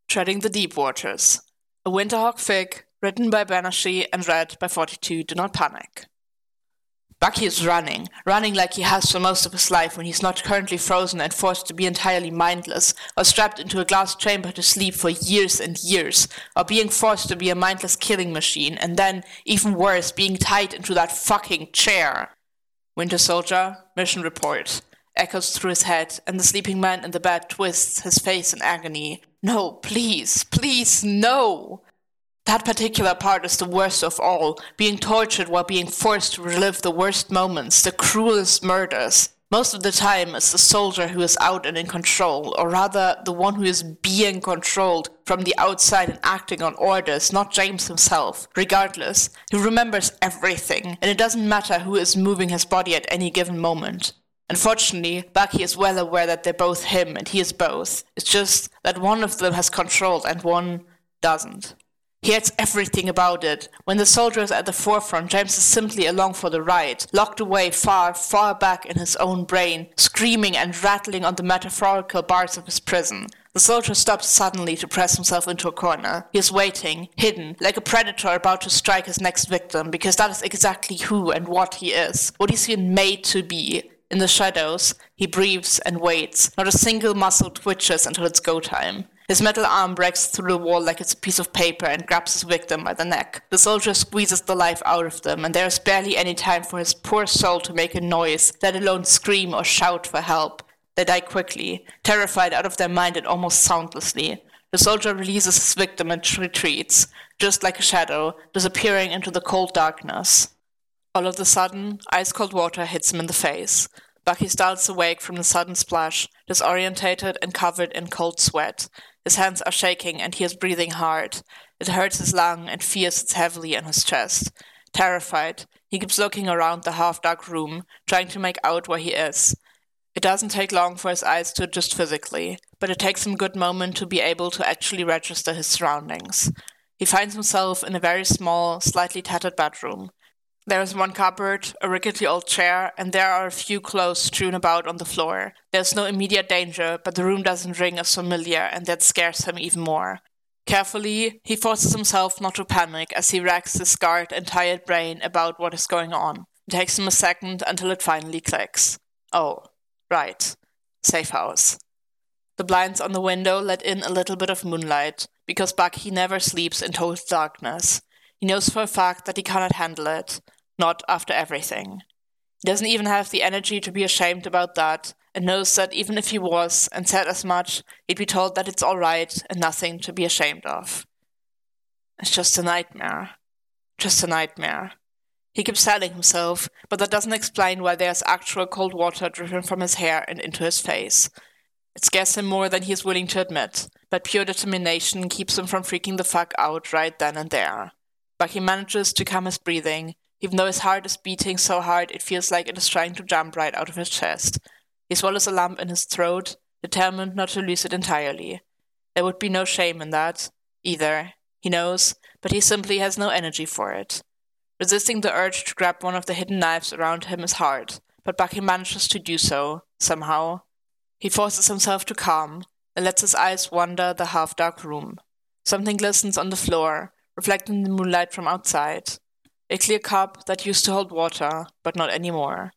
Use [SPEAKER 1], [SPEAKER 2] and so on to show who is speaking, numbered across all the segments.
[SPEAKER 1] Treading the Deep Waters. A Winterhawk fic, written by Banashee and read by 42 Do Not Panic. Bucky is running like he has for most of his life when he's not currently frozen and forced to be entirely mindless, or strapped into a glass chamber to sleep for years and years, or being forced to be a mindless killing machine, and then, even worse, being tied into that fucking chair. Winter Soldier, mission report, echoes through his head, and the sleeping man in the bed twists his face in agony. No, please, no! That particular part is the worst of all, being tortured while being forced to relive the worst moments, the cruelest murders. Most of the time, it's the soldier who is out and in control, or rather, the one who is being controlled from the outside and acting on orders, not James himself. Regardless, he remembers everything, and it doesn't matter who is moving his body at any given moment. Unfortunately, Bucky is well aware that they're both him, and he is both. It's just that one of them has control and one doesn't. He hates everything about it. When the soldier is at the forefront, James is simply along for the ride, locked away far, far back in his own brain, screaming and rattling on the metaphorical bars of his prison. The soldier stops suddenly to press himself into a corner. He is waiting, hidden, like a predator about to strike his next victim, because that is exactly who and what he is, what he's been made to be. In the shadows, he breathes and waits. Not a single muscle twitches until it's go time. His metal arm breaks through the wall like it's a piece of paper and grabs his victim by the neck. The soldier squeezes the life out of them, and there is barely any time for his poor soul to make a noise, let alone scream or shout for help. They die quickly, terrified out of their mind and almost soundlessly. The soldier releases his victim and retreats, just like a shadow, disappearing into the cold darkness. All of a sudden, ice-cold water hits him in the face. Bucky starts awake from the sudden splash, disorientated and covered in cold sweat. His hands are shaking and he is breathing hard. It hurts his lung and fear sits heavily in his chest. Terrified, he keeps looking around the half-dark room, trying to make out where he is. It doesn't take long for his eyes to adjust physically, but it takes him a good moment to be able to actually register his surroundings. He finds himself in a very small, slightly tattered bedroom. There is one cupboard, a rickety old chair, and there are a few clothes strewn about on the floor. There is no immediate danger, but the room doesn't ring as familiar, and that scares him even more. Carefully, he forces himself not to panic as he racks his scarred and tired brain about what is going on. It takes him a second until it finally clicks. Oh, right. Safe house. The blinds on the window let in a little bit of moonlight, because Bucky never sleeps in total darkness. He knows for a fact that he cannot handle it. Not after everything. He doesn't even have the energy to be ashamed about that, and knows that even if he was, and said as much, he'd be told that it's alright and nothing to be ashamed of. It's just a nightmare. Just a nightmare. He keeps telling himself, but that doesn't explain why there's actual cold water dripping from his hair and into his face. It scares him more than he is willing to admit, but pure determination keeps him from freaking the fuck out right then and there. Bucky manages to calm his breathing, even though his heart is beating so hard it feels like it is trying to jump right out of his chest. He swallows a lump in his throat, determined not to lose it entirely. There would be no shame in that, either. He knows, but he simply has no energy for it. Resisting the urge to grab one of the hidden knives around him is hard, but Bucky manages to do so, somehow. He forces himself to calm, and lets his eyes wander the half-dark room. Something glistens on the floor, reflecting the moonlight from outside. A clear cup that used to hold water, but not anymore.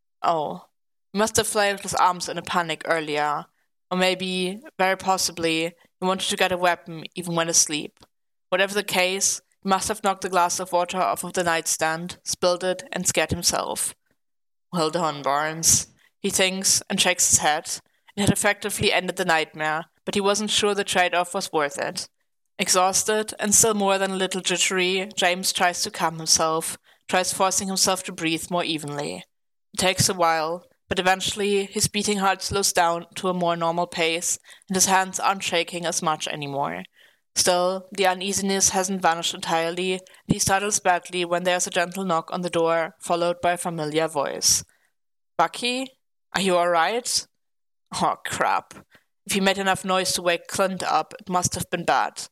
[SPEAKER 1] Oh, he must have flailed his arms in a panic earlier. Or maybe, very possibly, he wanted to get a weapon even when asleep. Whatever the case, he must have knocked the glass of water off of the nightstand, spilled it, and scared himself. Well done, Barnes, he thinks, and shakes his head. It had effectively ended the nightmare, but he wasn't sure the trade-off was worth it. Exhausted, and still more than a little jittery, James tries to calm himself, tries forcing himself to breathe more evenly. It takes a while, but eventually his beating heart slows down to a more normal pace, and his hands aren't shaking as much anymore. Still, the uneasiness hasn't vanished entirely, and he startles badly when there's a gentle knock on the door, followed by a familiar voice. Bucky? Are you alright? Oh, crap. If he made enough noise to wake Clint up, it must have been bad.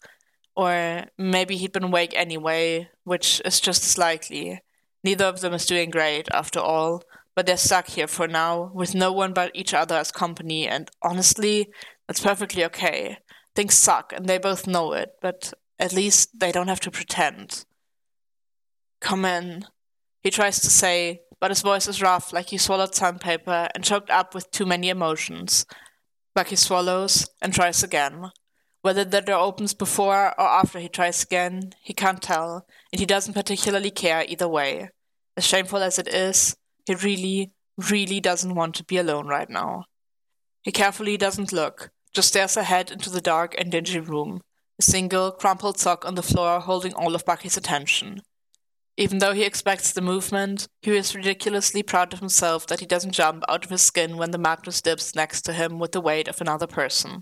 [SPEAKER 1] Or maybe he'd been awake anyway, which is just as likely. Neither of them is doing great, after all, but they're stuck here for now, with no one but each other as company, and honestly, that's perfectly okay. Things suck, and they both know it, but at least they don't have to pretend. Come in, he tries to say, but his voice is rough, like he swallowed sandpaper and choked up with too many emotions. Bucky swallows and tries again. Whether the door opens before or after he tries again, he can't tell, and he doesn't particularly care either way. As shameful as it is, he really, really doesn't want to be alone right now. He carefully doesn't look, just stares ahead into the dark and dingy room, a single, crumpled sock on the floor holding all of Bucky's attention. Even though he expects the movement, he is ridiculously proud of himself that he doesn't jump out of his skin when the mattress dips next to him with the weight of another person.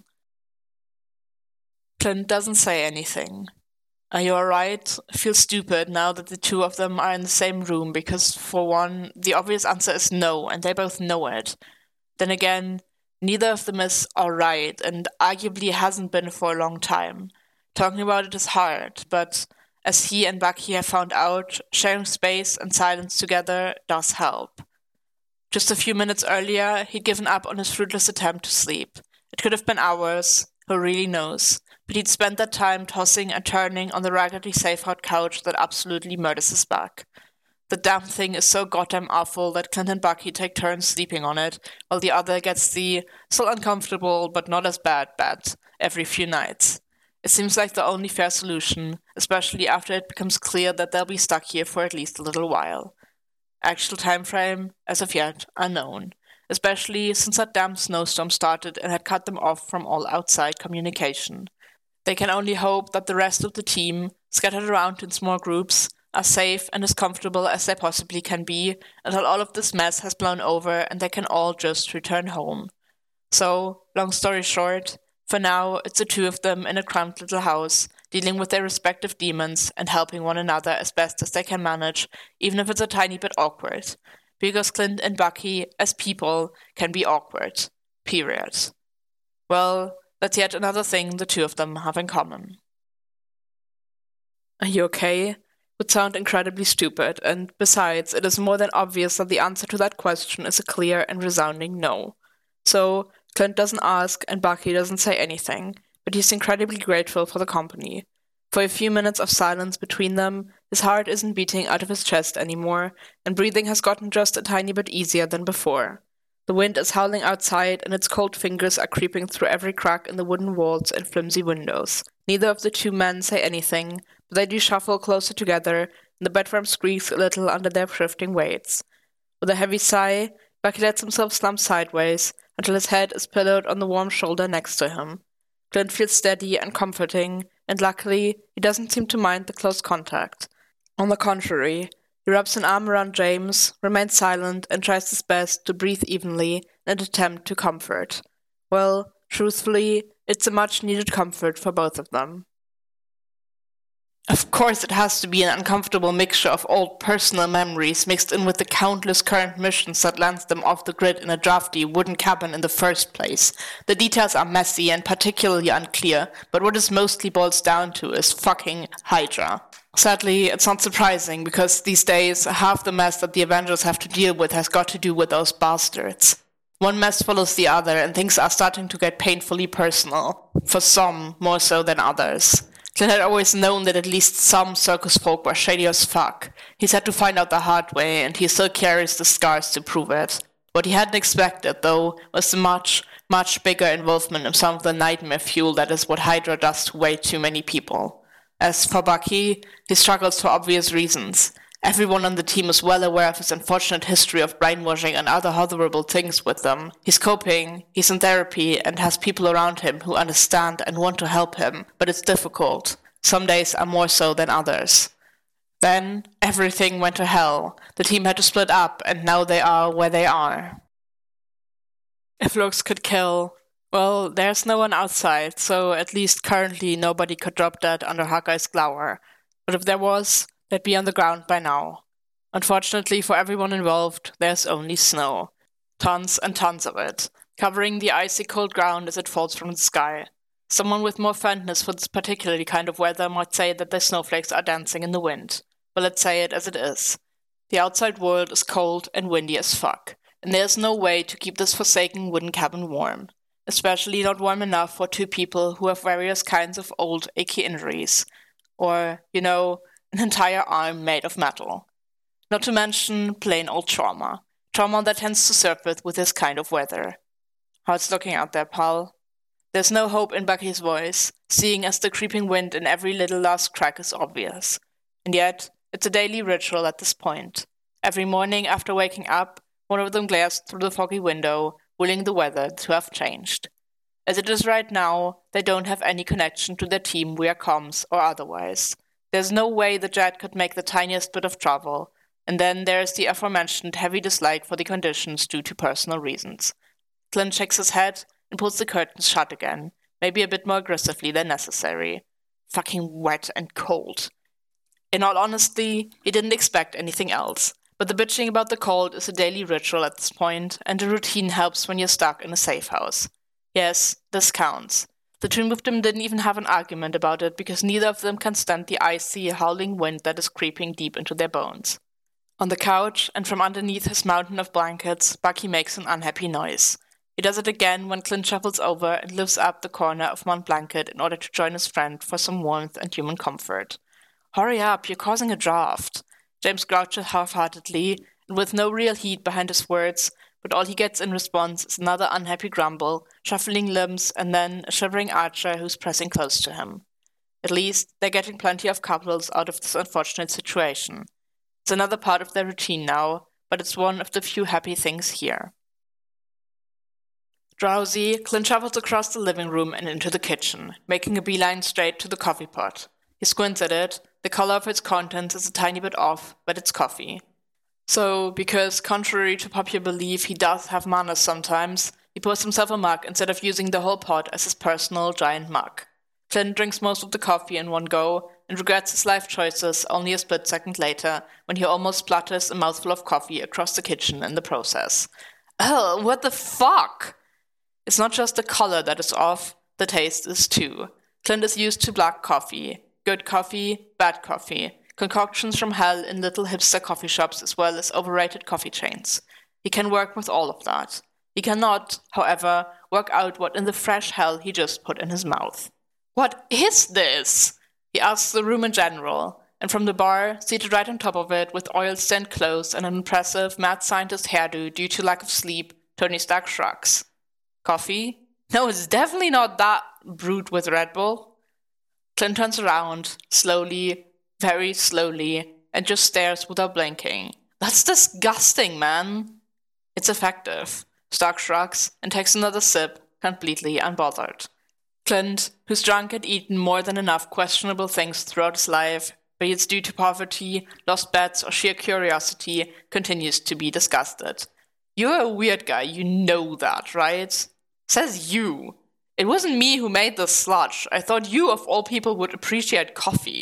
[SPEAKER 1] Clint doesn't say anything. Are you alright? Feels stupid now that the two of them are in the same room because, for one, the obvious answer is no, and they both know it. Then again, neither of them is alright, and arguably hasn't been for a long time. Talking about it is hard, but as he and Bucky have found out, sharing space and silence together does help. Just a few minutes earlier, he'd given up on his fruitless attempt to sleep. It could have been hours, who really knows, but he'd spent that time tossing and turning on the raggedly safe hot couch that absolutely murders his back. The damn thing is so goddamn awful that Clint and Bucky take turns sleeping on it, while the other gets the still uncomfortable but not as bad bed every few nights. It seems like the only fair solution, especially after it becomes clear that they'll be stuck here for at least a little while. Actual time frame, as of yet, unknown, especially since that damn snowstorm started and had cut them off from all outside communication. They can only hope that the rest of the team, scattered around in small groups, are safe and as comfortable as they possibly can be until all of this mess has blown over and they can all just return home. So, long story short, for now it's the two of them in a cramped little house, dealing with their respective demons and helping one another as best as they can manage, even if it's a tiny bit awkward. Because Clint and Bucky, as people, can be awkward. Period. Well, that's yet another thing the two of them have in common. Are you okay? Would sound incredibly stupid, and besides, it is more than obvious that the answer to that question is a clear and resounding no. So, Clint doesn't ask, and Bucky doesn't say anything, but he's incredibly grateful for the company. For a few minutes of silence between them, his heart isn't beating out of his chest anymore, and breathing has gotten just a tiny bit easier than before. The wind is howling outside, and its cold fingers are creeping through every crack in the wooden walls and flimsy windows. Neither of the two men say anything, but they do shuffle closer together, and the bedroom squeaks a little under their shifting weights. With a heavy sigh, Bucky lets himself slump sideways until his head is pillowed on the warm shoulder next to him. Clint feels steady and comforting, and luckily, he doesn't seem to mind the close contact. On the contrary, he wraps an arm around James, remains silent, and tries his best to breathe evenly in an attempt to comfort. Well, truthfully, it's a much-needed comfort for both of them. Of course it has to be an uncomfortable mixture of old personal memories mixed in with the countless current missions that lands them off the grid in a drafty wooden cabin in the first place. The details are messy and particularly unclear, but what it mostly boils down to is fucking Hydra. Sadly, it's not surprising, because these days, half the mess that the Avengers have to deal with has got to do with those bastards. One mess follows the other, and things are starting to get painfully personal. For some, more so than others. Clint had always known that at least some circus folk were shady as fuck. He's had to find out the hard way, and he still carries the scars to prove it. What he hadn't expected, though, was the much, much bigger involvement in some of the nightmare fuel that is what Hydra does to way too many people. As for Bucky, he struggles for obvious reasons. Everyone on the team is well aware of his unfortunate history of brainwashing and other horrible things with them. He's coping, he's in therapy, and has people around him who understand and want to help him, but it's difficult. Some days are more so than others. Then, everything went to hell. The team had to split up, and now they are where they are. If looks could kill, well, there's no one outside, so at least currently nobody could drop that under Hawkeye's glower. But if there was, they'd be on the ground by now. Unfortunately for everyone involved, there's only snow. Tons and tons of it, covering the icy cold ground as it falls from the sky. Someone with more fondness for this particular kind of weather might say that the snowflakes are dancing in the wind. But let's say it as it is. The outside world is cold and windy as fuck, and there's no way to keep this forsaken wooden cabin warm. especially not warm enough for two people who have various kinds of old, achy injuries, or, an entire arm made of metal. Not to mention plain old trauma that tends to surface with this kind of weather. How it's looking out there, pal? There's no hope in Bucky's voice, seeing as the creeping wind in every little last crack is obvious. And yet, it's a daily ritual at this point. Every morning after waking up, one of them glares through the foggy window, willing the weather to have changed. As it is right now, they don't have any connection to their team via comms or otherwise. There's no way the jet could make the tiniest bit of travel, and then there's the aforementioned heavy dislike for the conditions due to personal reasons. Clint shakes his head and pulls the curtains shut again, maybe a bit more aggressively than necessary. Fucking wet and cold. In all honesty, he didn't expect anything else, but the bitching about the cold is a daily ritual at this point, and a routine helps when you're stuck in a safe house. Yes, this counts. The two of them didn't even have an argument about it because neither of them can stand the icy, howling wind that is creeping deep into their bones. On the couch, and from underneath his mountain of blankets, Bucky makes an unhappy noise. He does it again when Clint shuffles over and lifts up the corner of one blanket in order to join his friend for some warmth and human comfort. Hurry up, you're causing a draft. James grouches half-heartedly, and with no real heat behind his words, but all he gets in response is another unhappy grumble, shuffling limbs, and then a shivering Archer who's pressing close to him. At least, they're getting plenty of couples out of this unfortunate situation. It's another part of their routine now, but it's one of the few happy things here. Drowsy, Clint shuffles across the living room and into the kitchen, making a beeline straight to the coffee pot. He squints at it. The color of its contents is a tiny bit off, but it's coffee. So, because contrary to popular belief he does have manners sometimes, he pours himself a mug instead of using the whole pot as his personal giant mug. Clint drinks most of the coffee in one go and regrets his life choices only a split second later when he almost splutters a mouthful of coffee across the kitchen in the process. Oh, what the fuck? It's not just the color that is off, the taste is too. Clint is used to black coffee. Good coffee, bad coffee. Concoctions from hell in little hipster coffee shops as well as overrated coffee chains. He can work with all of that. He cannot, however, work out what in the fresh hell he just put in his mouth. What is this? He asks the room in general, and from the bar, seated right on top of it with oil-stained clothes and an impressive mad scientist hairdo due to lack of sleep, Tony Stark shrugs. Coffee? No, it's definitely not that brewed with Red Bull. Clint turns around, slowly, very slowly, and just stares without blinking. That's disgusting, man. It's effective. Stark shrugs and takes another sip, completely unbothered. Clint, who's drunk and eaten more than enough questionable things throughout his life, be it due to poverty, lost bets, or sheer curiosity, continues to be disgusted. You're a weird guy, you know that, right? Says you. It wasn't me who made this sludge. I thought you, of all people, would appreciate coffee.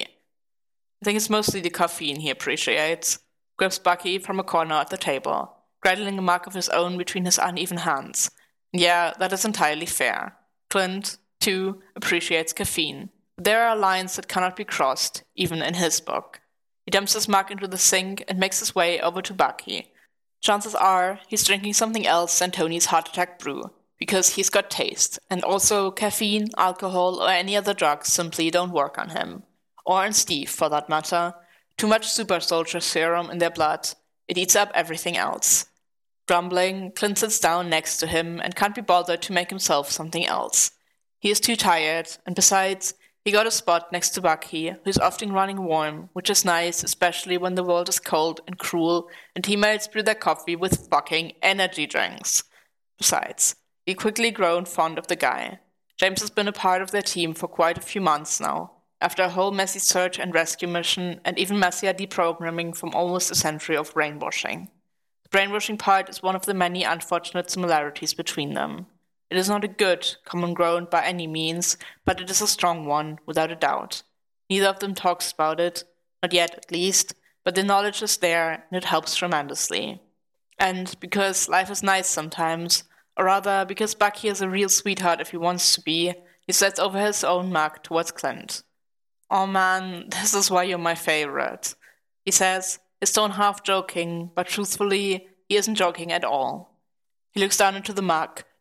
[SPEAKER 1] I think it's mostly the caffeine he appreciates. Grips Bucky from a corner at the table, cradling a mug of his own between his uneven hands. Yeah, that is entirely fair. Clint, too, appreciates caffeine. But there are lines that cannot be crossed, even in his book. He dumps his mug into the sink and makes his way over to Bucky. Chances are he's drinking something else than Tony's heart attack brew, because he's got taste, and also caffeine, alcohol, or any other drugs simply don't work on him. Or on Steve, for that matter. Too much super soldier serum in their blood. It eats up everything else. Grumbling, Clint sits down next to him and can't be bothered to make himself something else. He is too tired, and besides, he got a spot next to Bucky, who's often running warm, which is nice, especially when the world is cold and cruel, and teammates brew their coffee with fucking energy drinks. Besides, he quickly grown fond of the guy. James has been a part of their team for quite a few months now, after a whole messy search and rescue mission, and even messier deprogramming from almost a century of brainwashing. The brainwashing part is one of the many unfortunate similarities between them. It is not a good, common ground by any means, but it is a strong one, without a doubt. Neither of them talks about it, not yet at least, but the knowledge is there, and it helps tremendously. And because life is nice sometimes, or rather, because Bucky is a real sweetheart if he wants to be, he sets over his own mug towards Clint. "Oh man, this is why you're my favorite," he says, his tone half joking, but truthfully, he isn't joking at all. He looks down into the mug,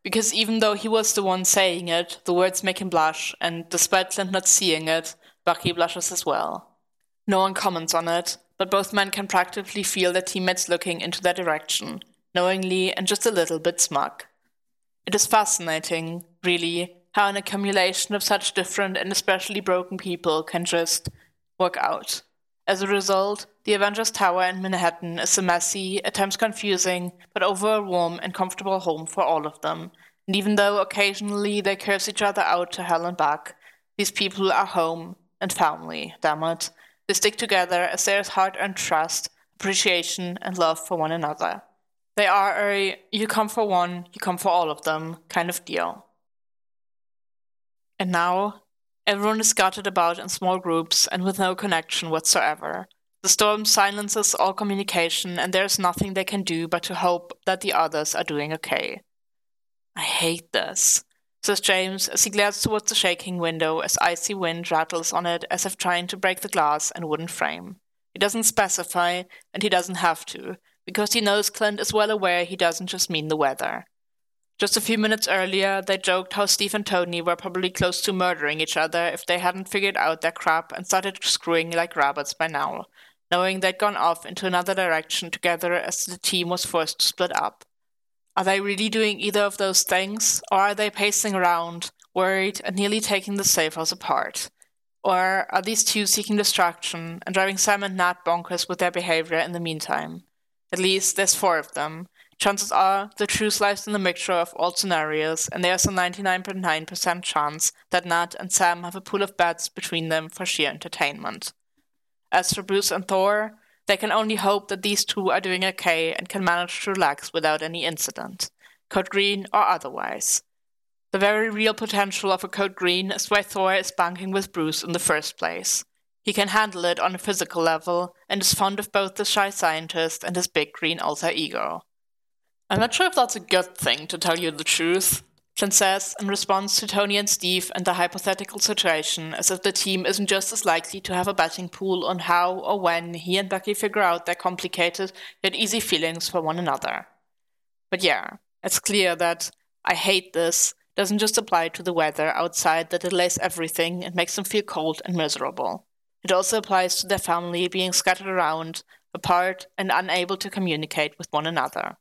[SPEAKER 1] because even though he was the one saying it, the words make him blush, and despite Clint not seeing it, Bucky blushes as well. No one comments on it, but both men can practically feel their teammates looking into their direction, knowingly and just a little bit smug. It is fascinating, really, how an accumulation of such different and especially broken people can just work out. As a result, the Avengers Tower in Manhattan is a messy, at times confusing, but overall warm and comfortable home for all of them. And even though occasionally they curse each other out to hell and back, these people are home and family, damn it. They stick together as there is hard-earned trust, appreciation, and love for one another. They are a you come for one, you come for all of them kind of deal. And now, everyone is scattered about in small groups and with no connection whatsoever. The storm silences all communication, and there is nothing they can do but to hope that the others are doing okay. I hate this, says James as he glares towards the shaking window as icy wind rattles on it as if trying to break the glass and wooden frame. He doesn't specify, and he doesn't have to, because he knows Clint is well aware he doesn't just mean the weather. Just a few minutes earlier, they joked how Steve and Tony were probably close to murdering each other if they hadn't figured out their crap and started screwing like rabbits by now, knowing they'd gone off into another direction together as the team was forced to split up. Are they really doing either of those things, or are they pacing around, worried and nearly taking the safe house apart? Or are these two seeking distraction and driving Sam and Nat bonkers with their behavior in the meantime? At least there's 4 of them. Chances are the truth lies in the mixture of all scenarios, and there's a 99.9% chance that Nat and Sam have a pool of bets between them for sheer entertainment. As for Bruce and Thor, they can only hope that these two are doing okay and can manage to relax without any incident, Code Green or otherwise. The very real potential of a Code Green is why Thor is banking with Bruce in the first place. He can handle it on a physical level, and is fond of both the shy scientist and his big green alter ego. I'm not sure if that's a good thing, to tell you the truth, Clint says in response to Tony and Steve and the hypothetical situation, as if the team isn't just as likely to have a betting pool on how or when he and Bucky figure out their complicated yet easy feelings for one another. But yeah, it's clear that I hate this doesn't just apply to the weather outside that delays everything and makes them feel cold and miserable. It also applies to their family being scattered around, apart, and unable to communicate with one another.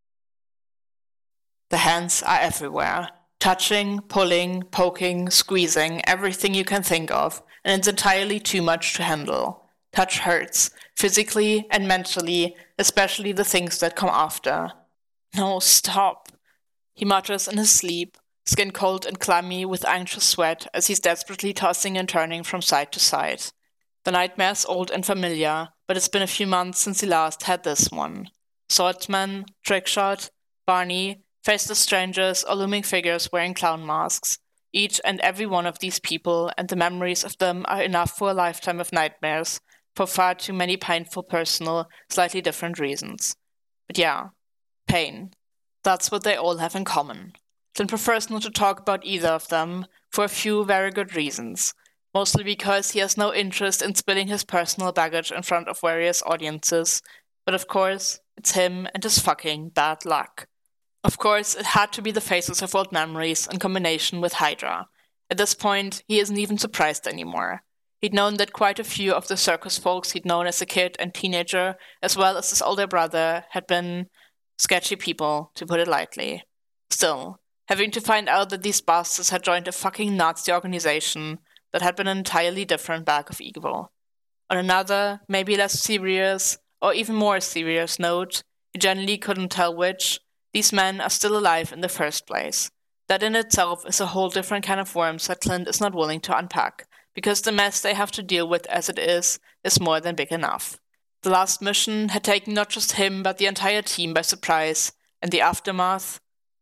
[SPEAKER 1] The hands are everywhere, touching, pulling, poking, squeezing, everything you can think of, and it's entirely too much to handle. Touch hurts, physically and mentally, especially the things that come after. No, stop, he mutters in his sleep, skin cold and clammy with anxious sweat as he's desperately tossing and turning from side to side. The nightmare's old and familiar, but it's been a few months since he last had this one. Swordsman, Trickshot, Barney, faceless strangers or looming figures wearing clown masks. Each and every one of these people and the memories of them are enough for a lifetime of nightmares, for far too many painful, personal, slightly different reasons. But yeah, pain. That's what they all have in common. Clint prefers not to talk about either of them, for a few very good reasons. Mostly because he has no interest in spilling his personal baggage in front of various audiences, but of course, it's him and his fucking bad luck. Of course, it had to be the faces of old memories in combination with Hydra. At this point, he isn't even surprised anymore. He'd known that quite a few of the circus folks he'd known as a kid and teenager, as well as his older brother, had been sketchy people, to put it lightly. Still, having to find out that these bastards had joined a fucking Nazi organization that had been an entirely different bag of evil. On another, maybe less serious, or even more serious note, he generally couldn't tell which, these men are still alive in the first place. That in itself is a whole different kind of worms that Clint is not willing to unpack, because the mess they have to deal with as it is more than big enough. The last mission had taken not just him but the entire team by surprise, and the aftermath?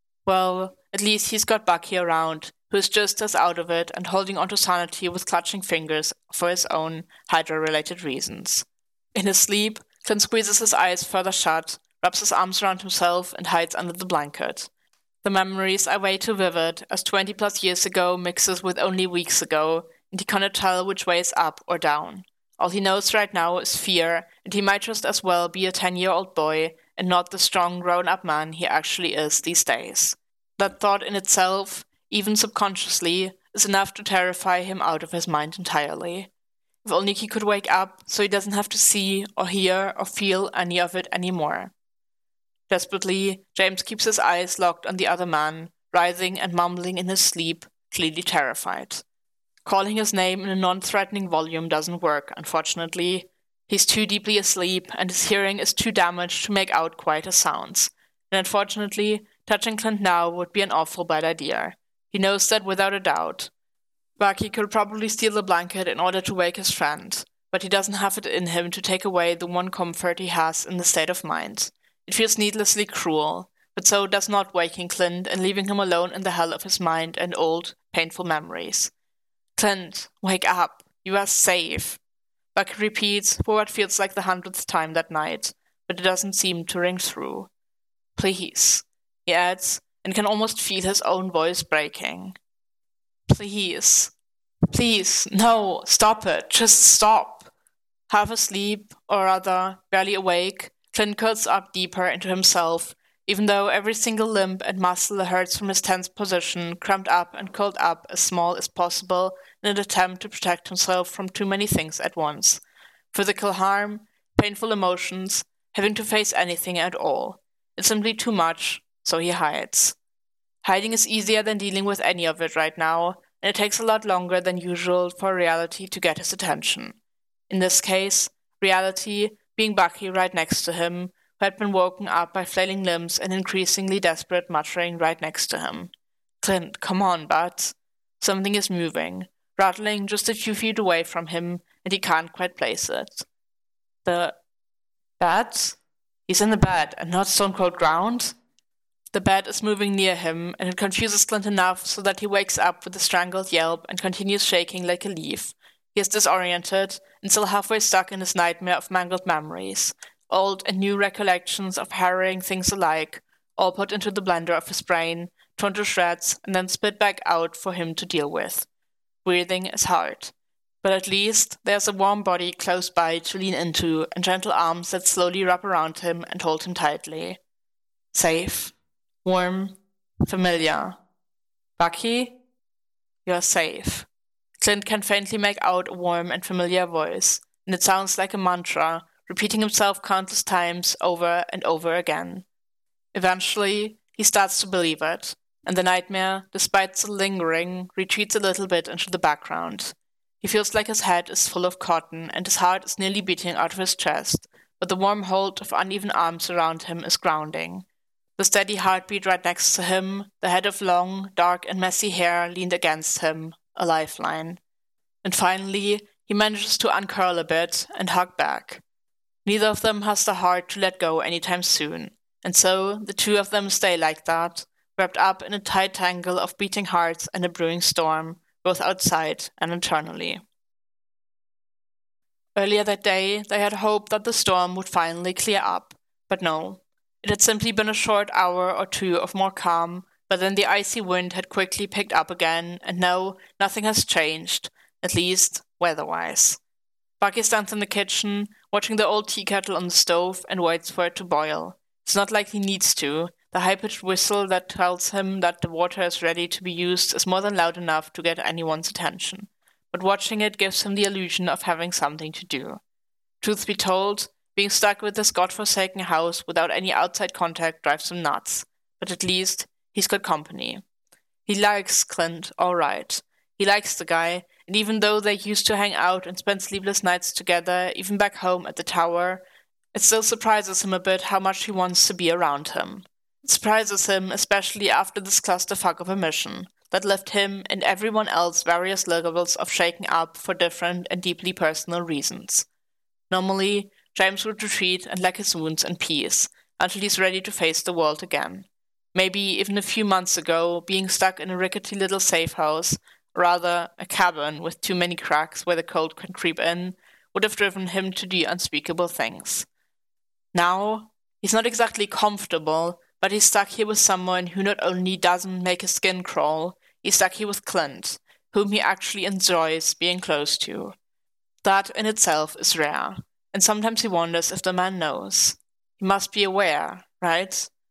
[SPEAKER 1] Well, at least he's got Bucky around, who is just as out of it and holding onto sanity with clutching fingers for his own Hydra-related reasons. In his sleep, Clint squeezes his eyes further shut, wraps his arms around himself and hides under the blanket. The memories are way too vivid, as 20+ years ago mixes with only weeks ago, and he cannot tell which way is up or down. All he knows right now is fear, and he might just as well be a 10-year-old boy and not the strong, grown-up man he actually is these days. That thought in itself, even subconsciously, is enough to terrify him out of his mind entirely. If only he could wake up so he doesn't have to see or hear or feel any of it anymore. Desperately, James keeps his eyes locked on the other man, writhing and mumbling in his sleep, clearly terrified. Calling his name in a non-threatening volume doesn't work, unfortunately. He's too deeply asleep, and his hearing is too damaged to make out quite a sounds. And unfortunately, touching Clint now would be an awful bad idea. He knows that without a doubt. Bucky could probably steal the blanket in order to wake his friend, but he doesn't have it in him to take away the one comfort he has in the state of mind. It feels needlessly cruel, but so does not waking Clint and leaving him alone in the hell of his mind and old, painful memories. Clint, wake up. You are safe. Bucky repeats for what feels like the 100th time that night, but it doesn't seem to ring through. Please, he adds, and can almost feel his own voice breaking. Please. Please, no, stop it. Just stop. Half asleep, or rather, barely awake, Clint curls up deeper into himself, even though every single limb and muscle hurts from his tense position, cramped up and curled up as small as possible in an attempt to protect himself from too many things at once. Physical harm, painful emotions, having to face anything at all. It's simply too much, so he hides. Hiding is easier than dealing with any of it right now, and it takes a lot longer than usual for reality to get his attention. In this case, reality being Bucky right next to him, who had been woken up by flailing limbs and increasingly desperate muttering right next to him. Clint, come on, bud. Something is moving, rattling just a few feet away from him, and he can't quite place it. The bed? He's in the bed, and not stone-cold ground? The bed is moving near him, and it confuses Clint enough so that he wakes up with a strangled yelp and continues shaking like a leaf. He is disoriented and still halfway stuck in his nightmare of mangled memories, old and new recollections of harrowing things alike, all put into the blender of his brain, torn to shreds, and then spit back out for him to deal with. Breathing is hard. But at least there's a warm body close by to lean into and gentle arms that slowly wrap around him and hold him tightly. Safe. Warm. Familiar. Bucky? You're safe. Clint can faintly make out a warm and familiar voice, and it sounds like a mantra, repeating himself countless times over and over again. Eventually, he starts to believe it, and the nightmare, despite still lingering, retreats a little bit into the background. He feels like his head is full of cotton and his heart is nearly beating out of his chest, but the warm hold of uneven arms around him is grounding. The steady heartbeat right next to him, the head of long, dark and messy hair leaned against him, a lifeline. And finally, he manages to uncurl a bit and hug back. Neither of them has the heart to let go anytime soon, and so the two of them stay like that, wrapped up in a tight tangle of beating hearts and a brewing storm, both outside and internally. Earlier that day, they had hoped that the storm would finally clear up, but no. It had simply been a short hour or two of more calm, but then the icy wind had quickly picked up again, and no, nothing has changed, at least weather-wise. Bucky stands in the kitchen, watching the old tea kettle on the stove, and waits for it to boil. It's not like he needs to. The high-pitched whistle that tells him that the water is ready to be used is more than loud enough to get anyone's attention. But watching it gives him the illusion of having something to do. Truth be told, being stuck with this godforsaken house without any outside contact drives him nuts, but at least he's got company. He likes Clint, all right. He likes the guy, and even though they used to hang out and spend sleepless nights together, even back home at the tower, it still surprises him a bit how much he wants to be around him. It surprises him especially after this clusterfuck of a mission that left him and everyone else various levels of shaken up for different and deeply personal reasons. Normally, James would retreat and lick his wounds in peace until he's ready to face the world again. Maybe even a few months ago, being stuck in a rickety little safe house, rather a cabin with too many cracks where the cold can creep in, would have driven him to do unspeakable things. Now, he's not exactly comfortable, but he's stuck here with someone who not only doesn't make his skin crawl, he's stuck here with Clint, whom he actually enjoys being close to. That in itself is rare, and sometimes he wonders if the man knows. He must be aware, right?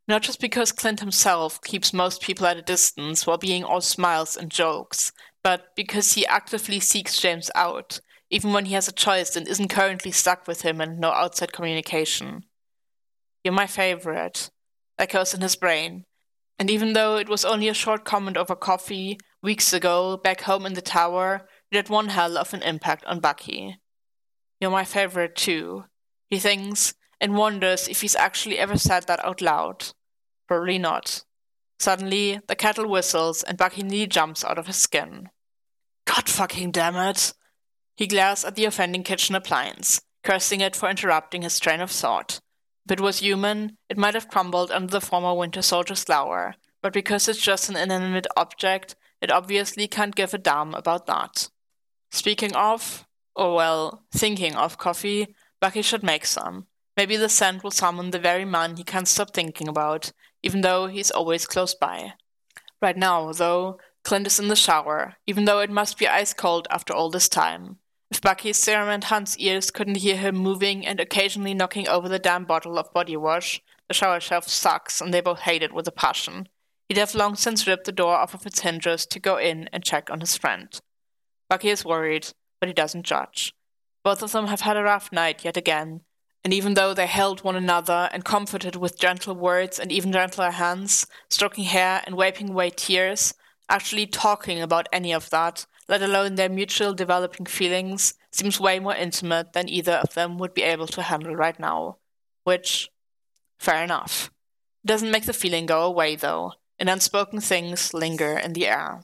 [SPEAKER 1] Not just because Clint himself keeps most people at a distance while being all smiles and jokes, but because he actively seeks James out, even when he has a choice and isn't currently stuck with him and no outside communication. "You're my favorite," echoes in his brain, and even though it was only a short comment over coffee, weeks ago, back home in the tower, it had one hell of an impact on Bucky. "You're my favorite too," he thinks, and wonders if he's actually ever said that out loud. Probably not. Suddenly, the kettle whistles and Bucky nearly jumps out of his skin. God fucking damn it! He glares at the offending kitchen appliance, cursing it for interrupting his train of thought. If it was human, it might have crumbled under the former Winter Soldier's glower, but because it's just an inanimate object, it obviously can't give a damn about that. Speaking of, thinking of coffee, Bucky should make some. Maybe the scent will summon the very man he can't stop thinking about, even though he's always close by. Right now, though, Clint is in the shower, even though it must be ice cold after all this time. If Bucky's Sarah and Hunt's ears couldn't hear him moving and occasionally knocking over the damn bottle of body wash, the shower shelf sucks and they both hate it with a passion. He'd have long since ripped the door off of its hinges to go in and check on his friend. Bucky is worried, but he doesn't judge. Both of them have had a rough night yet again, and even though they held one another and comforted with gentle words and even gentler hands, stroking hair and wiping away tears, actually talking about any of that, let alone their mutual developing feelings, seems way more intimate than either of them would be able to handle right now. Which, fair enough. It doesn't make the feeling go away, though, and unspoken things linger in the air.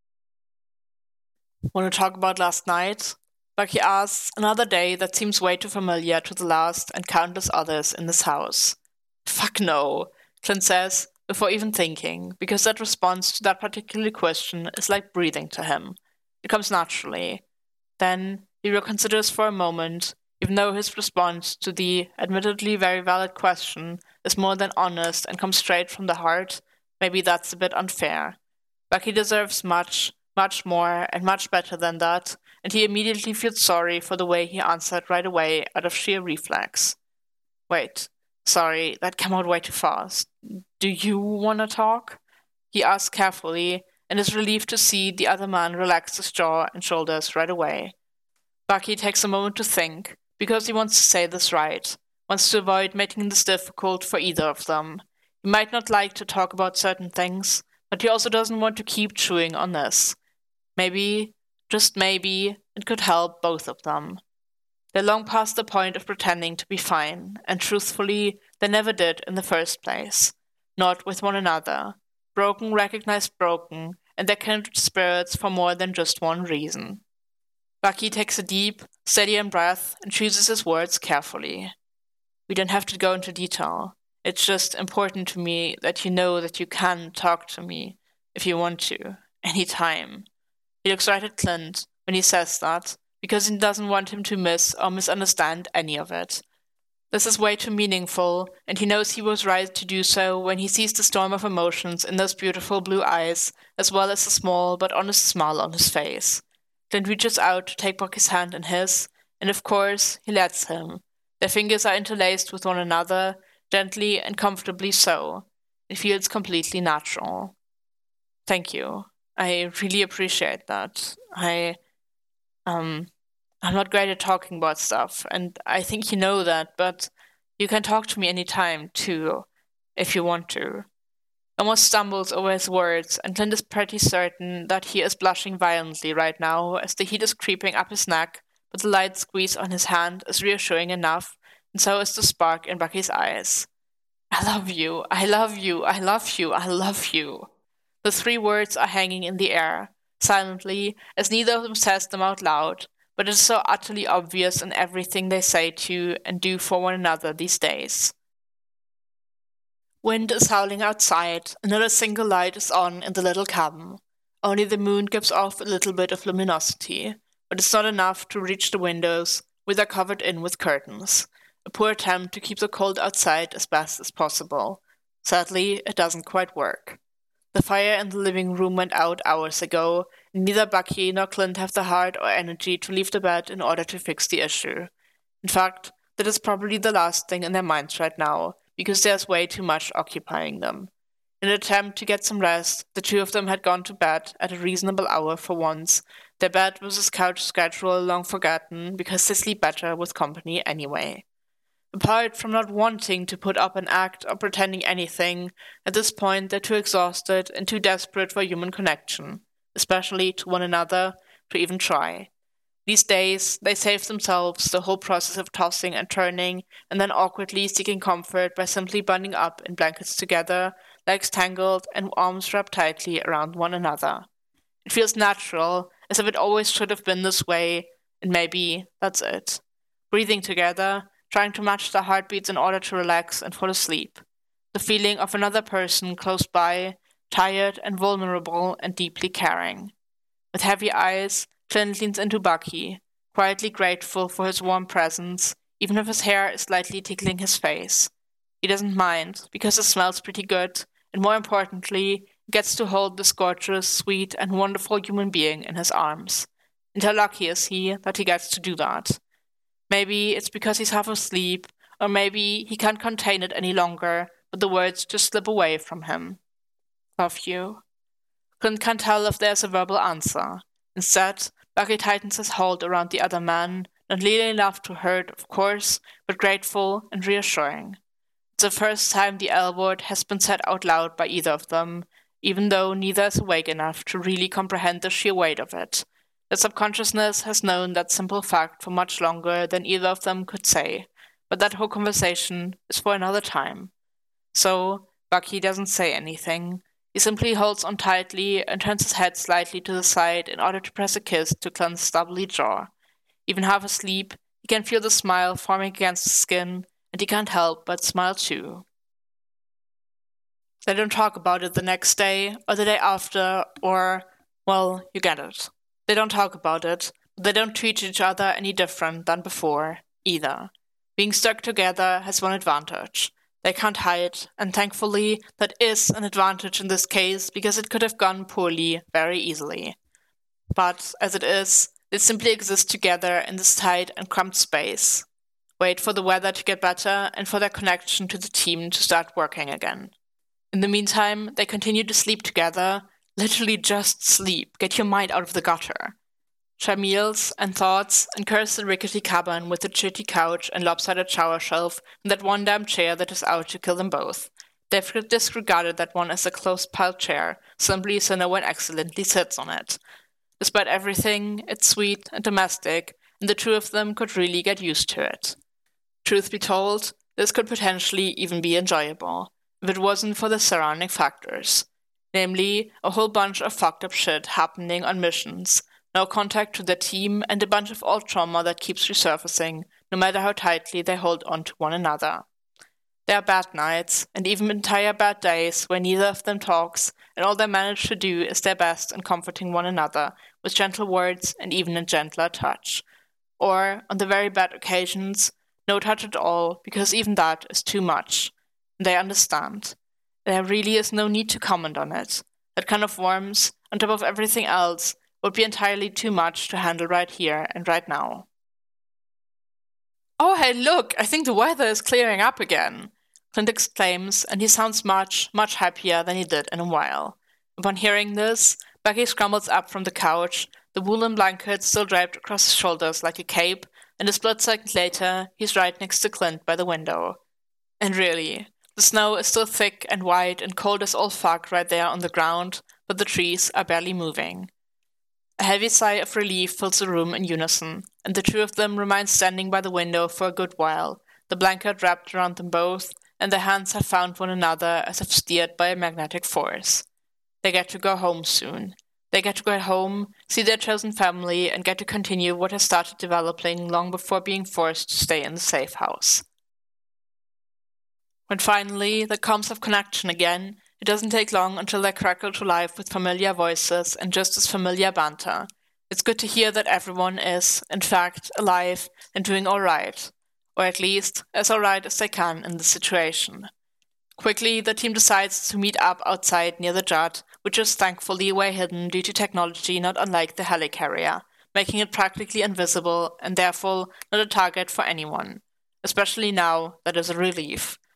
[SPEAKER 1] Want to talk about last night? Bucky asks, another day that seems way too familiar to the last and countless others in this house. Fuck no, Clint says, before even thinking, because that response to that particular question is like breathing to him. It comes naturally. Then he reconsiders for a moment, even though his response to the admittedly very valid question is more than honest and comes straight from the heart. Maybe that's a bit unfair. Bucky deserves much more and much better than that, and he immediately feels sorry for the way he answered right away out of sheer reflex. Wait, sorry, that came out way too fast. Do you want to talk? He asks carefully, and is relieved to see the other man relax his jaw and shoulders right away. Bucky takes a moment to think, because he wants to say this right, wants to avoid making this difficult for either of them. He might not like to talk about certain things, but he also doesn't want to keep chewing on this. Maybe, just maybe, it could help both of them. They're long past the point of pretending to be fine, and truthfully, they never did in the first place. Not with one another. Broken recognized broken, and they're kindred spirits for more than just one reason. Bucky takes a deep, steady breath and chooses his words carefully. We don't have to go into detail. It's just important to me that you know that you can talk to me, if you want to, anytime. He looks right at Clint when he says that, because he doesn't want him to miss or misunderstand any of it. This is way too meaningful, and he knows he was right to do so when he sees the storm of emotions in those beautiful blue eyes, as well as the small but honest smile on his face. Clint reaches out to take Bucky's hand in his, and of course, he lets him. Their fingers are interlaced with one another, gently and comfortably so. It feels completely natural. Thank you. I really appreciate that. I'm not great at talking about stuff, and I think you know that, but you can talk to me anytime, too, if you want to. Almost stumbles over his words, and Clint is pretty certain that he is blushing violently right now as the heat is creeping up his neck, but the light squeeze on his hand is reassuring enough, and so is the spark in Bucky's eyes. I love you, I love you, I love you, I love you. The three words are hanging in the air, silently, as neither of them says them out loud, but it is so utterly obvious in everything they say to and do for one another these days. Wind is howling outside, and not a single light is on in the little cabin. Only the moon gives off a little bit of luminosity, but it's not enough to reach the windows, which are covered in with curtains. A poor attempt to keep the cold outside as best as possible. Sadly, it doesn't quite work. The fire in the living room went out hours ago, and neither Bucky nor Clint have the heart or energy to leave the bed in order to fix the issue. In fact, that is probably the last thing in their minds right now, because there's way too much occupying them. In an attempt to get some rest, the two of them had gone to bed at a reasonable hour for once. Their bed versus couch schedule long forgotten because they sleep better with company anyway. Apart from not wanting to put up an act or pretending anything, at this point they're too exhausted and too desperate for human connection, especially to one another, to even try. These days, they save themselves the whole process of tossing and turning, and then awkwardly seeking comfort by simply bundling up in blankets together, legs tangled and arms wrapped tightly around one another. It feels natural, as if it always should have been this way, and maybe that's it. Breathing together, trying to match their heartbeats in order to relax and fall asleep. The feeling of another person close by, tired and vulnerable and deeply caring. With heavy eyes, Clint leans into Bucky, quietly grateful for his warm presence, even if his hair is slightly tickling his face. He doesn't mind, because it smells pretty good, and more importantly, he gets to hold this gorgeous, sweet, and wonderful human being in his arms. And how lucky is he that he gets to do that? Maybe it's because he's half asleep, or maybe he can't contain it any longer, but the words just slip away from him. Love you. Clint can't tell if there's a verbal answer. Instead, Bucky tightens his hold around the other man, not nearly enough to hurt, of course, but grateful and reassuring. It's the first time the L word has been said out loud by either of them, even though neither is awake enough to really comprehend the sheer weight of it. The subconsciousness has known that simple fact for much longer than either of them could say, but that whole conversation is for another time. So, Bucky doesn't say anything. He simply holds on tightly and turns his head slightly to the side in order to press a kiss to Clint's stubbly jaw. Even half asleep, he can feel the smile forming against his skin, and he can't help but smile too. They don't talk about it the next day, or the day after, or, well, you get it. They don't talk about it, but they don't treat each other any different than before, either. Being stuck together has one advantage. They can't hide, and thankfully, that is an advantage in this case because it could have gone poorly very easily. But, as it is, they simply exist together in this tight and cramped space. Wait for the weather to get better and for their connection to the team to start working again. In the meantime, they continue to sleep together, literally just sleep, get your mind out of the gutter. Share meals and thoughts and curse the rickety cabin with the shitty couch and lopsided shower shelf and that one damn chair that is out to kill them both. They've disregarded that one as a close-piled chair, simply so no one excellently sits on it. Despite everything, it's sweet and domestic, and the two of them could really get used to it. Truth be told, this could potentially even be enjoyable, if it wasn't for the surrounding factors. Namely, a whole bunch of fucked up shit happening on missions, no contact to their team, and a bunch of old trauma that keeps resurfacing, no matter how tightly they hold on to one another. There are bad nights, and even entire bad days where neither of them talks, and all they manage to do is their best in comforting one another, with gentle words and even a gentler touch. Or, on the very bad occasions, no touch at all, because even that is too much. They understand. There really is no need to comment on it. That kind of warmth, on top of everything else, would be entirely too much to handle right here and right now. Oh, hey, look, I think the weather is clearing up again, Clint exclaims, and he sounds much, much happier than he did in a while. Upon hearing this, Bucky scrambles up from the couch, the woolen blanket still draped across his shoulders like a cape, and a split second later, he's right next to Clint by the window. And really, the snow is still thick and white and cold as all fuck right there on the ground, but the trees are barely moving. A heavy sigh of relief fills the room in unison, and the two of them remain standing by the window for a good while, the blanket wrapped around them both, and their hands have found one another as if steered by a magnetic force. They get to go home soon. They get to go home, see their chosen family, and get to continue what has started developing long before being forced to stay in the safe house. When finally there comes of connection again, it doesn't take long until they crackle to life with familiar voices and just as familiar banter. It's good to hear that everyone is, in fact, alive and doing all right, or at least as all right as they can in this situation. Quickly, the team decides to meet up outside near the Judd, which is thankfully way hidden due to technology not unlike the helicarrier, making it practically invisible and therefore not a target for anyone, especially now that is a relief.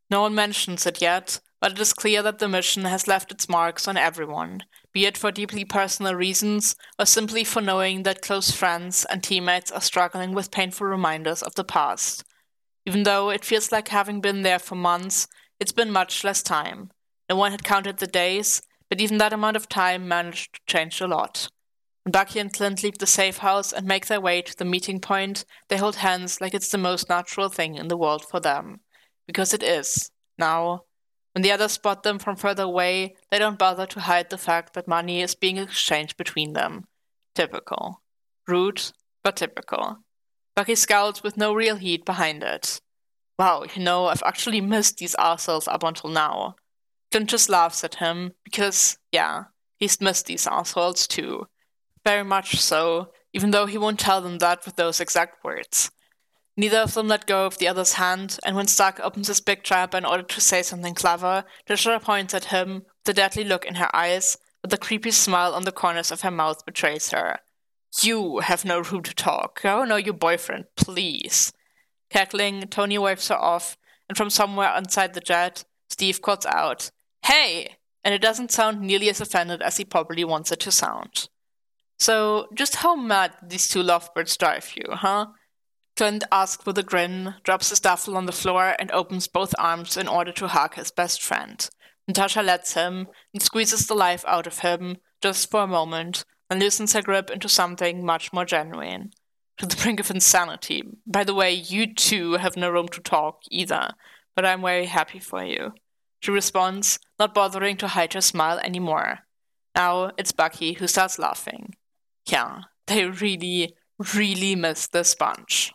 [SPEAKER 1] No one mentions it yet, but it is clear that the mission has left its marks on everyone, be it for deeply personal reasons or simply for knowing that close friends and teammates are struggling with painful reminders of the past. Even though it feels like having been there for months, it's been much less time. No one had counted the days, but even that amount of time managed to change a lot. When Bucky and Clint leave the safe house and make their way to the meeting point, they hold hands like it's the most natural thing in the world for them. Because it is, now. When the others spot them from further away, they don't bother to hide the fact that money is being exchanged between them. Typical. Rude, but typical. Bucky scowls with no real heat behind it. Wow, I've actually missed these assholes up until now. Clint just laughs at him, because, yeah, he's missed these assholes too. Very much so, even though he won't tell them that with those exact words. Neither of them let go of the other's hand, and when Stark opens his big trap in order to say something clever, Trisha points at him, with a deadly look in her eyes, but the creepy smile on the corners of her mouth betrays her. You have no room to talk. Go know your boyfriend, please. Cackling, Tony waves her off, and from somewhere inside the jet, Steve calls out, Hey! And it doesn't sound nearly as offended as he probably wants it to sound. So, just how mad did these two lovebirds drive you, huh? Clint asks with a grin, drops his duffel on the floor, and opens both arms in order to hug his best friend. Natasha lets him, and squeezes the life out of him, just for a moment, and loosens her grip into something much more genuine. To the brink of insanity. By the way, you two have no room to talk, either, but I'm very happy for you. She responds, not bothering to hide her smile anymore. Now, it's Bucky who starts laughing. Yeah, they really, really miss this bunch.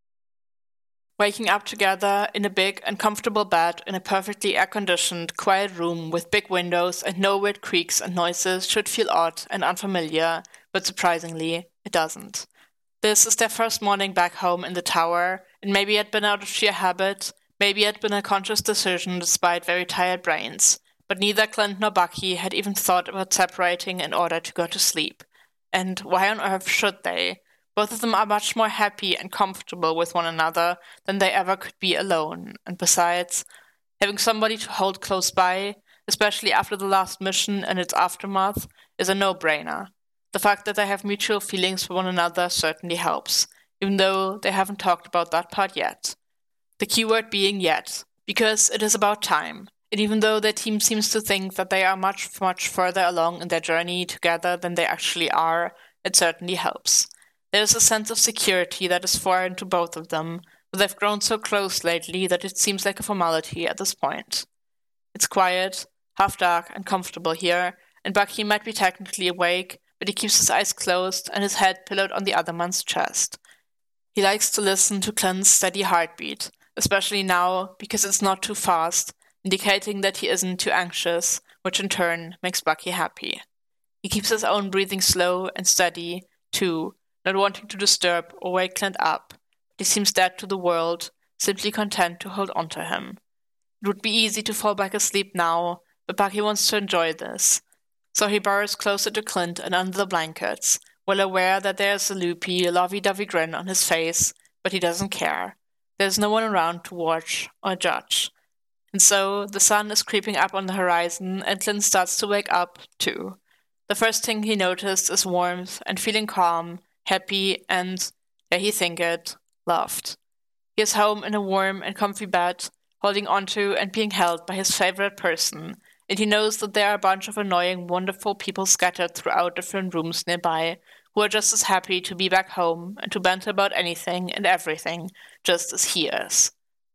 [SPEAKER 1] Waking up together in a big and comfortable bed in a perfectly air-conditioned, quiet room with big windows and no weird creaks and noises should feel odd and unfamiliar, but surprisingly, it doesn't. This is their first morning back home in the tower, and maybe it had been out of sheer habit, maybe it had been a conscious decision despite very tired brains, but neither Clint nor Bucky had even thought about separating in order to go to sleep. And why on earth should they? Both of them are much more happy and comfortable with one another than they ever could be alone, and besides, having somebody to hold close by, especially after the last mission and its aftermath, is a no-brainer. The fact that they have mutual feelings for one another certainly helps, even though they haven't talked about that part yet. The keyword being yet, because it is about time, and even though their team seems to think that they are much, much further along in their journey together than they actually are, it certainly helps. There is a sense of security that is foreign to both of them, but they've grown so close lately that it seems like a formality at this point. It's quiet, half-dark, and comfortable here, and Bucky might be technically awake, but he keeps his eyes closed and his head pillowed on the other man's chest. He likes to listen to Clint's steady heartbeat, especially now because it's not too fast, indicating that he isn't too anxious, which in turn makes Bucky happy. He keeps his own breathing slow and steady, too, not wanting to disturb or wake Clint up, but he seems dead to the world, simply content to hold on to him. It would be easy to fall back asleep now, but Bucky wants to enjoy this. So he burrows closer to Clint and under the blankets, well aware that there's a loopy, lovey-dovey grin on his face, but he doesn't care. There's no one around to watch or judge. And so the sun is creeping up on the horizon, and Clint starts to wake up, too. The first thing he noticed is warmth and feeling calm, happy, and, he think it, loved. He is home in a warm and comfy bed, holding onto and being held by his favorite person, and he knows that there are a bunch of annoying, wonderful people scattered throughout different rooms nearby, who are just as happy to be back home and to banter about anything and everything, just as he is.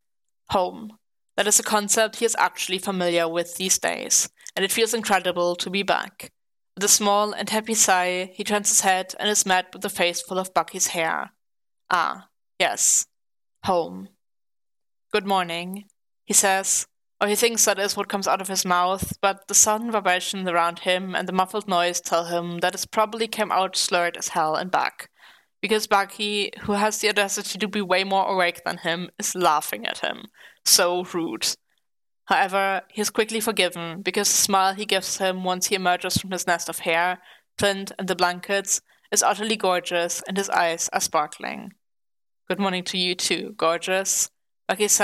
[SPEAKER 1] Home. That is a concept he is actually familiar with these days, and it feels incredible to be back. With a small and happy sigh, he turns his head and is met with a face full of Bucky's hair. Ah, yes. Home. Good morning, he says, or he thinks that is what comes out of his mouth, but the sudden vibrations around him and the muffled noise tell him that it probably came out slurred as hell and back, because Bucky, who has the audacity to be way more awake than him, is laughing at him. So rude. However, he is quickly forgiven, because the smile he gives him once he emerges from his nest of hair, Clint, and the blankets, is utterly gorgeous, and his eyes are sparkling. Good morning to you too, gorgeous, Bucky says,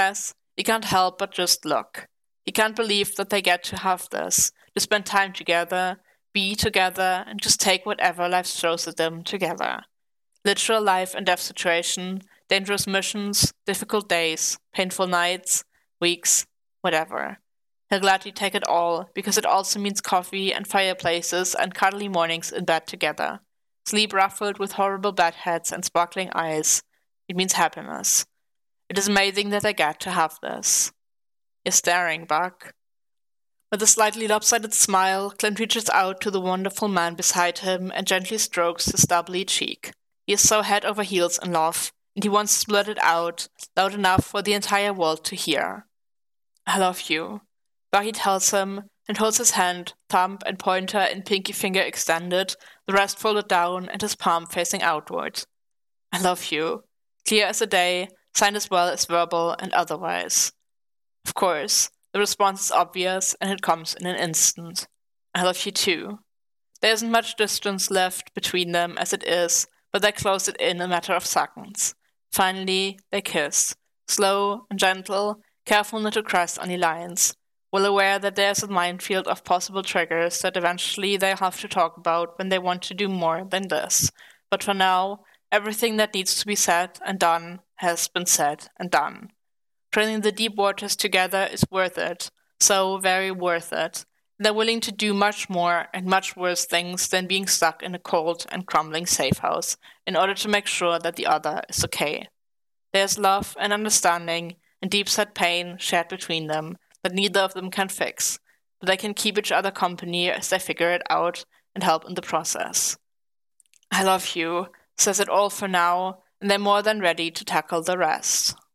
[SPEAKER 1] He can't help but just look. He can't believe that they get to have this, to spend time together, be together, and just take whatever life throws at them together. Literal life and death situation, dangerous missions, difficult days, painful nights, weeks, whatever. He'll gladly take it all, because it also means coffee and fireplaces and cuddly mornings in bed together. Sleep ruffled with horrible bedheads and sparkling eyes. It means happiness. It is amazing that I get to have this. You're staring, Buck. With a slightly lopsided smile, Clint reaches out to the wonderful man beside him and gently strokes his stubbly cheek. He is so head over heels in love, and he wants to blurt it out, loud enough for the entire world to hear. I love you, Bucky tells him, and holds his hand, thumb and pointer and pinky finger extended, the rest folded down and his palm facing outward. I love you. Clear as a day, signed as well as verbal and otherwise. Of course, the response is obvious and it comes in an instant. I love you too. There isn't much distance left between them as it is, but they close it in a matter of seconds. Finally, they kiss, slow and gentle, careful not to cross any lines, well aware that there's a minefield of possible triggers that eventually they'll have to talk about when they want to do more than this. But for now, everything that needs to be said and done has been said and done. Trailing the deep waters together is worth it, so very worth it. They're willing to do much more and much worse things than being stuck in a cold and crumbling safe house in order to make sure that the other is okay. There's love and understanding and deep-set pain shared between them that neither of them can fix, but they can keep each other company as they figure it out and help in the process. I love you, says it all for now, and they're more than ready to tackle the rest.